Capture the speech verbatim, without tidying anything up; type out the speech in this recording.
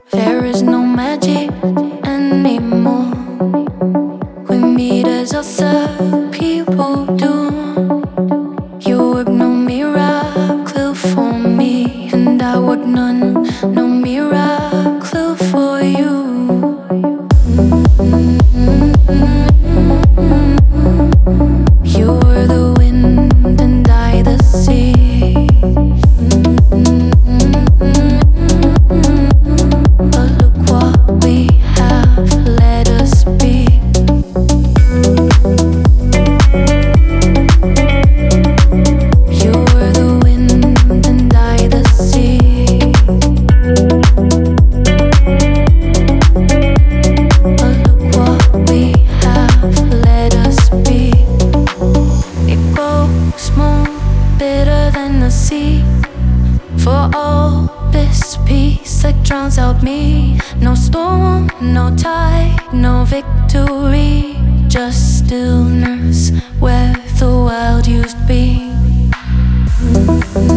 There is no magic anymore. We meet as other people do. You work no miracle for me, and I work none, no miracle for you. You were the wind and I the sea. But look what we have let us be. You were the wind and I the sea. But look what we have let us be. It goes more bitter than the sea. For all this peace that drowns out me. No storm, no tide, no victory. Just stillness where the wild used to be.